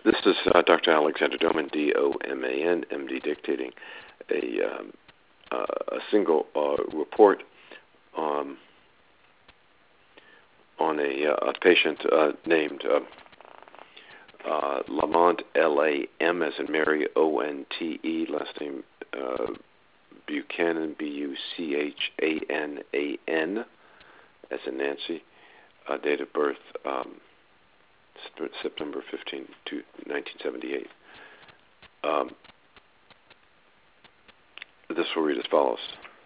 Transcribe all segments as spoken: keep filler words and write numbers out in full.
This is uh, Doctor Alexander Doman, D O M A N, M D, dictating a, um, uh, a single uh, report um, on a, uh, a patient uh, named uh, uh, Lamont, L A M as in Mary, O N T E, last name uh, Buchanan, B U C H A N A N, as in Nancy, uh, date of birth um, September fifteenth, nineteen seventy-eight. Um, this will read as follows.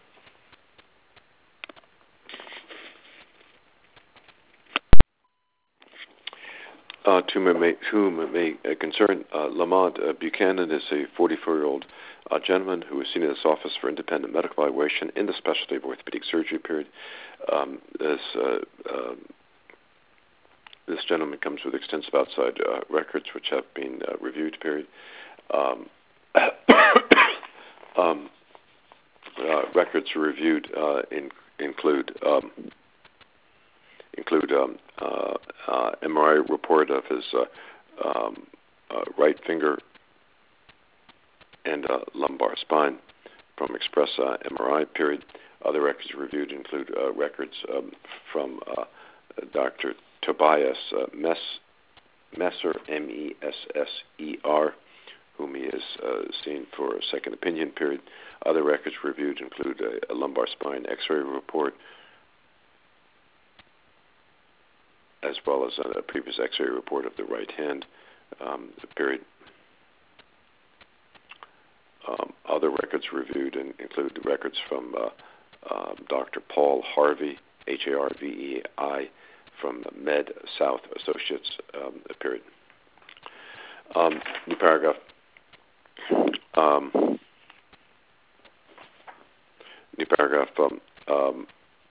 Uh, to may, whom it may uh, concern, uh, Lamont uh, Buchanan is a forty-four-year-old uh, gentleman who was seen in this office for independent medical evaluation in the specialty of orthopedic surgery period. Um, this, uh, um, this gentleman comes with extensive outside uh, records which have been uh, reviewed period. Um, um, uh, records reviewed uh, in, include um, include um, uh, uh, M R I report of his uh, um, uh, right finger and uh, lumbar spine from Express uh, M R I period. Other records reviewed include uh, records um, from uh, Doctor Tobias uh, Mess, Messer, M E S S E R, whom he has uh, seen for a second opinion period. Other records reviewed include a, a lumbar spine X-ray report, as well as a, a previous X-ray report of the right hand um, period. Um, other records reviewed in, include records from uh, uh, Doctor Paul Harvey, H A R V E I, from Med South Associates, um, period. Um, new paragraph. Um, new paragraph. Um, um,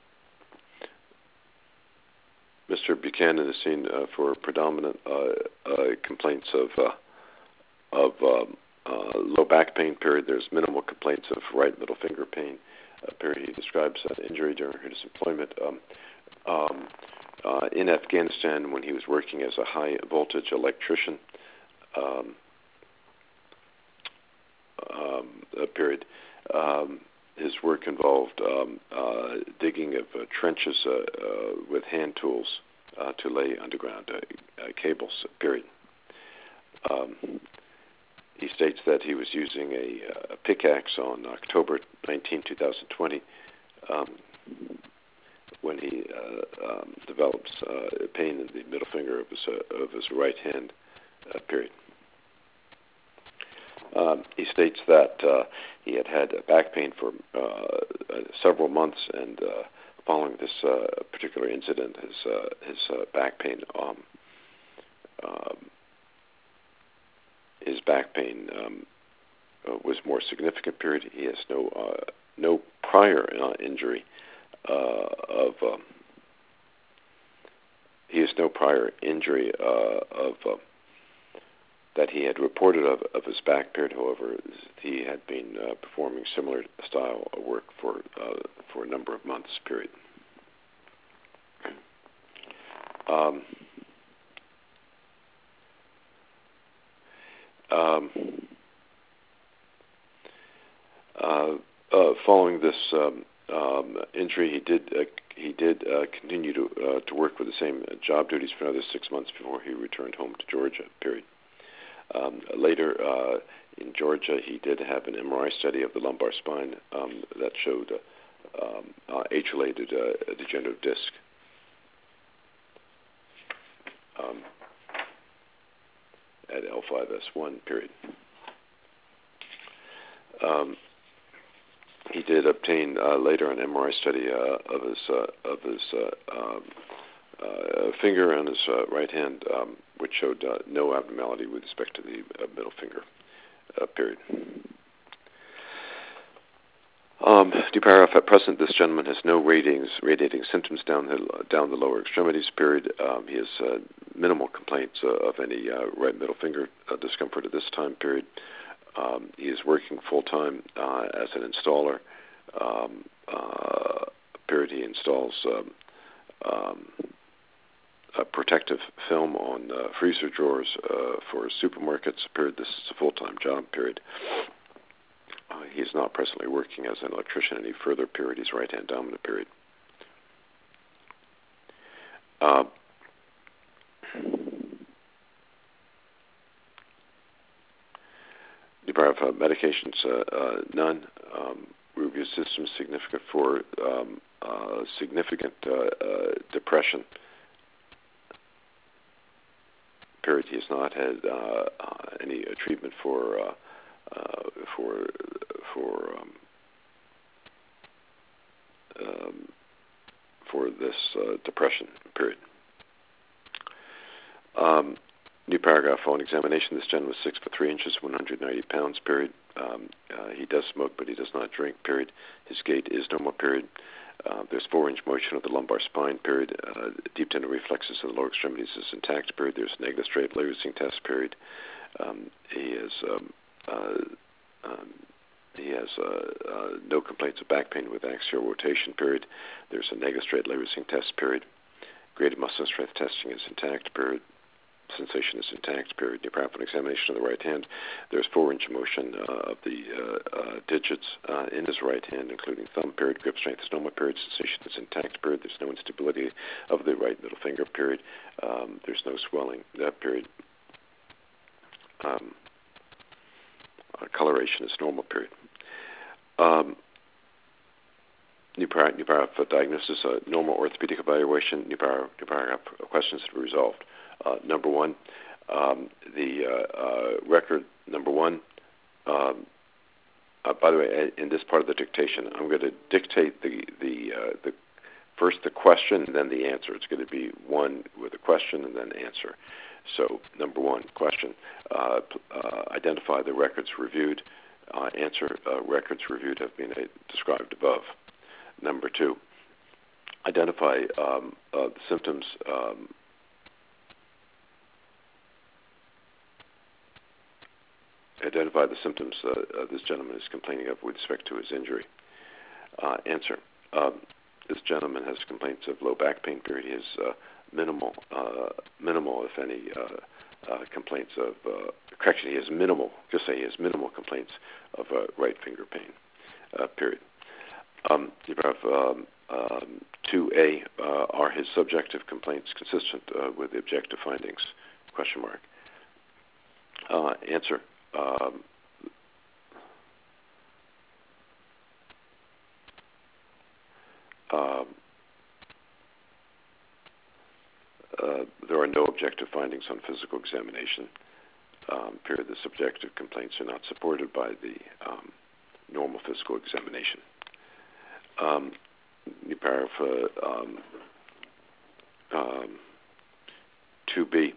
Mister Buchanan is seen uh, for predominant uh, uh, complaints of uh, of um, uh, low back pain. Period. There's minimal complaints of right middle finger pain. Uh, period. He describes an injury during his employment um, um, uh, in Afghanistan when he was working as a high voltage electrician. Um, um, uh, period. Um, his work involved um, uh, digging of uh, trenches uh, uh, with hand tools uh, to lay underground uh, uh, cables, period. Um, he states that he was using a, a pickaxe on October nineteenth, twenty twenty, um, when he uh, um, develops uh, pain in the middle finger of his, uh, of his right hand, uh, period. Um, he states that uh, he had had back pain for uh, uh, several months, and uh, following this uh, particular incident, his uh, his uh, back pain um, um, his back pain um, uh, was more significant. Period. He has no uh, no prior uh, injury uh, of um, he has no prior injury uh, of uh, that he had reported of, of his back period. However, he had been uh, performing similar style of work for uh, for a number of months. Period. Um, um, uh, uh, following this um, um, injury, he did uh, he did uh, continue to uh, to work with the same job duties for another six months before he returned home to Georgia. Period. Um, later uh, in Georgia, he did have an M R I study of the lumbar spine um, that showed uh, um, uh, age-related uh, degenerative disc. Um, at L five S one, period. Um, he did obtain uh, later an M R I study uh, of his uh, of his uh, um, uh, finger on his uh, right hand, um, which showed uh, no abnormality with respect to the uh, middle finger, uh, period. Um, due paragraph, at present, this gentleman has no ratings, radiating symptoms down the, down the lower extremities, period. Um, he has uh, minimal complaints uh, of any uh, right middle finger uh, discomfort at this time, period. Um, he is working full-time uh, as an installer, um, uh, period. He installs um, um, uh, protective film on uh, freezer drawers uh, for supermarkets. Period. This is a full-time job. Period. Uh, he is not presently working as an electrician any further. Period. He's right-hand dominant. Period. Uh, Deprive of uh, medications, uh, uh, none. Um, review system significant for um, uh, significant uh, uh, depression. Period. He has not had uh, uh, any uh, treatment for uh, uh, for for um, um, for this uh, depression. Period. Um, New paragraph on examination. This gentleman was six foot three inches, one hundred ninety pounds. Period. Um, uh, he does smoke, but he does not drink. Period. His gait is normal. Period. Uh, there's four-inch motion of the lumbar spine. Period. Uh, deep tendon reflexes of the lower extremities is intact. Period. There's a negative straight Lewis-ing test. Period. Um, he has um, uh, um, he has uh, uh, no complaints of back pain with axial rotation. Period. There's a negative straight Lewis-ing test. Period. Graded muscle strength testing is intact. Period. Sensation is intact. Period. Deprive on examination of the right hand. There's four-inch motion uh, of the uh, uh, digits uh, in his right hand, including thumb. Period. Grip strength is normal. Period. Sensation is intact. Period. There's no instability of the right middle finger. Period. Um, there's no swelling. Uh, period. Um, uh, coloration is normal. Period. Um, New paragraph, new paragraph uh, diagnosis, uh, normal orthopedic evaluation. New paragraph, new paragraph uh, questions to be resolved. Uh, number one, um, the uh, uh, record. Number one. Um, uh, by the way, in this part of the dictation, I'm going to dictate the the uh, the first the question and then the answer. It's going to be one with a question and then answer. So, number one, question: uh, uh, identify the records reviewed. Uh, answer: uh, records reviewed have been uh, described above. Number two, identify um, uh, the symptoms um, identify the symptoms uh, uh, this gentleman is complaining of with respect to his injury. Uh, answer, um, this gentleman has complaints of low back pain. Period. He has uh, minimal, uh, minimal, if any, uh, uh, complaints of, uh, correction, he has minimal, just say he has minimal complaints of uh, right finger pain. Uh, period. Um, you have um, um, two A, uh, are his subjective complaints consistent uh, with the objective findings? Question mark. Uh, answer. Um, um, uh, there are no objective findings on physical examination. Um, period. The subjective complaints are not supported by the um, normal physical examination. Um, new paragraph uh, um, um, two B.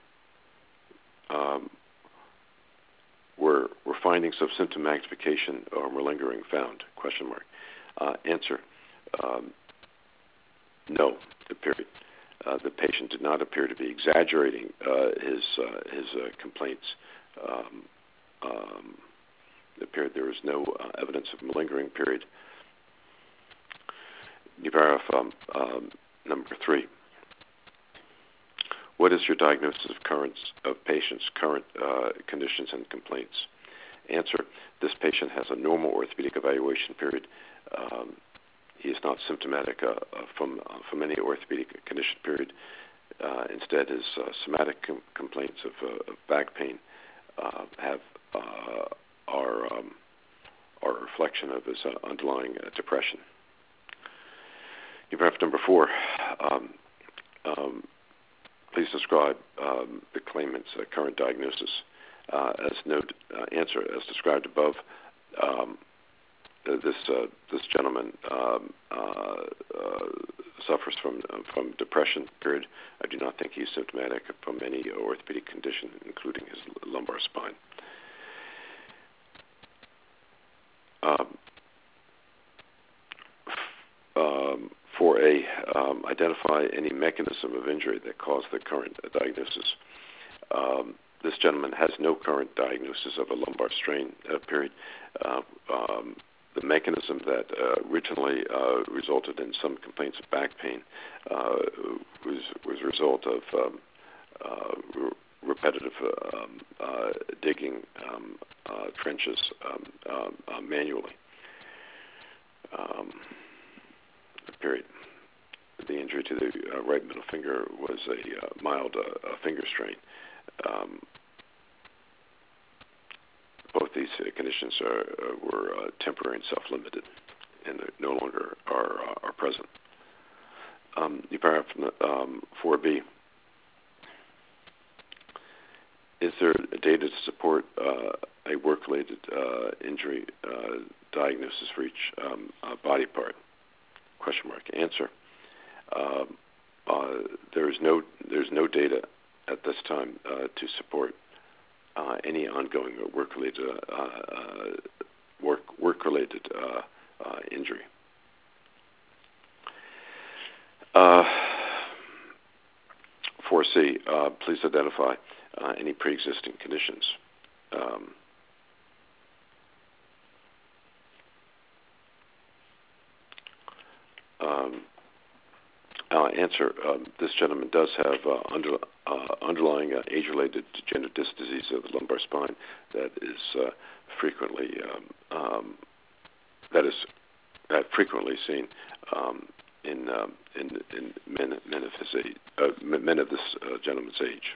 Um, were, were findings of symptom magnification or malingering found? Question mark. Uh, answer. Um, no. Period. Uh, the patient did not appear to be exaggerating uh, his uh, his uh, complaints. Um, um, appeared there was no uh, evidence of malingering. Period. New paragraph um, um, number three. What is your diagnosis of current of patient's current uh, conditions and complaints? Answer: this patient has a normal orthopedic evaluation. Period. Um, he is not symptomatic uh, uh, from uh, from any orthopedic condition. Period. Uh, instead, his uh, somatic com- complaints of, uh, of back pain uh, have uh, are um, are a reflection of his uh, underlying uh, depression. Paragraph number four. Um, um, please describe um, the claimant's uh, current diagnosis. Uh, as note, uh, answer as described above. Um, this uh, this gentleman um, uh, uh, suffers from uh, from depression. Period. I do not think he's symptomatic from any orthopedic condition, including his lumbar spine. Um, um, four A, um, identify any mechanism of injury that caused the current uh, diagnosis. Um, this gentleman has no current diagnosis of a lumbar strain. Uh, period. Uh, um, the mechanism that uh, originally uh, resulted in some complaints of back pain uh, was was a result of um, uh, re- repetitive uh, um, uh, digging um, uh, trenches um, uh, uh, manually. Um, period. The injury to the uh, right middle finger was a uh, mild uh, finger strain. Um, both these uh, conditions are, uh, were uh, temporary and self-limited, and no longer are uh, are present. Um, the paragraph um, four B. Is there data to support uh, a work-related uh, injury uh, diagnosis for each um, uh, body part? Question mark. Answer. Um, uh, there is no there's no data at this time uh, to support uh, any ongoing work-related uh, uh, work work-related uh, uh, injury. Uh, four C. Uh, please identify uh, any pre-existing conditions. Um, um, Uh, answer, um, this gentleman does have uh, under, uh, underlying uh, age-related degenerative disc disease of the lumbar spine that is uh, frequently um, um, that is uh, frequently seen um, in, um, in in men men of his age, uh, men of this uh, gentleman's age.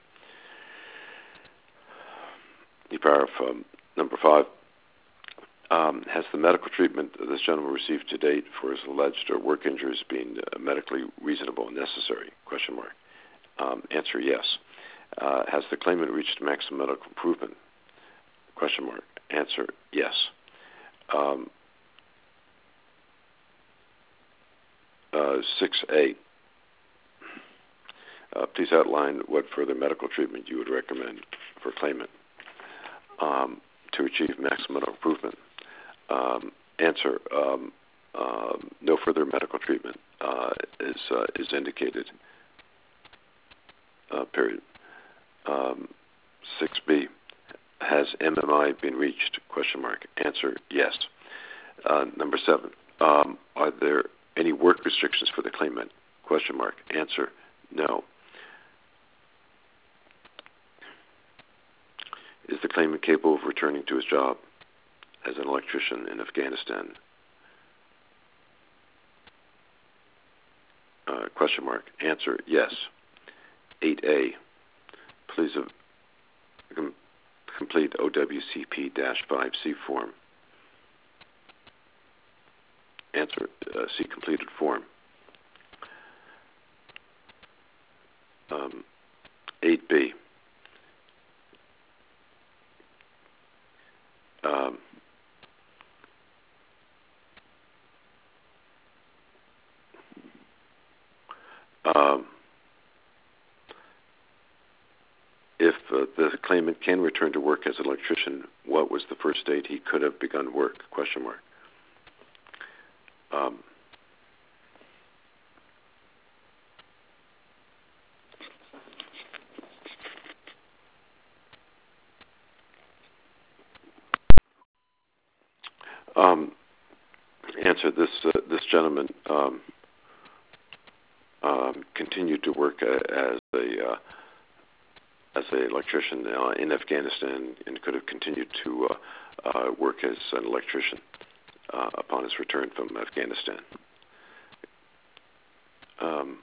The paragraph um, number five. Um, has the medical treatment that this gentleman received to date for his alleged or work injuries been uh, medically reasonable and necessary? Question mark. Um, answer, yes. Uh, has the claimant reached maximum medical improvement? Question mark. Answer, yes. Um, uh, six A. Uh, please outline what further medical treatment you would recommend for claimant um, to achieve maximum medical improvement. Um, answer, um, uh, no further medical treatment uh, is uh, is indicated, uh, period. Um, six B, has M M I been reached? Question mark. Answer, yes. Uh, number seven, um, are there any work restrictions for the claimant? Question mark. Answer, no. Is the claimant capable of returning to his job as an electrician in Afghanistan? Uh, question mark. Answer, yes. eight A. Please uh, com complete O W C P five C form. Answer, uh, see completed form. Um, eight B. Um, um, if uh, the claimant can return to work as an electrician, what was the first date he could have begun work? Question mark. Um, um, answer, this uh, this gentleman um, um, continued to work uh, as a uh, as an electrician uh, in Afghanistan and could have continued to uh, uh, work as an electrician uh, upon his return from Afghanistan. Um,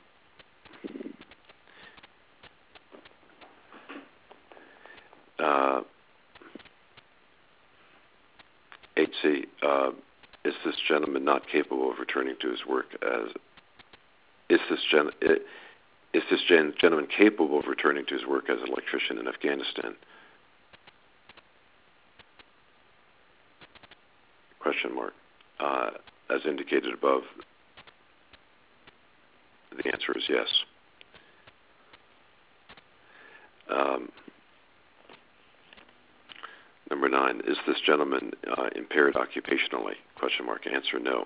uh, eight C, uh, is this gentleman not capable of returning to his work as, is this gen, is this gen, gentleman capable of returning to his work as an electrician in Afghanistan? Question mark. Uh, as indicated above, the answer is yes. Um, number nine, is this gentleman uh, impaired occupationally? Question mark. Answer, no.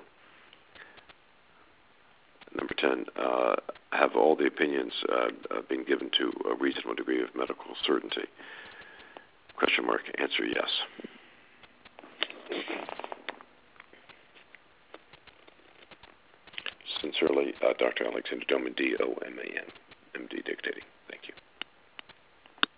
Number ten, uh, have all the opinions uh, uh, been given to a reasonable degree of medical certainty? Question mark. Answer, yes. Sincerely, uh, Doctor Alexander Doman, D O M A N, M D dictating.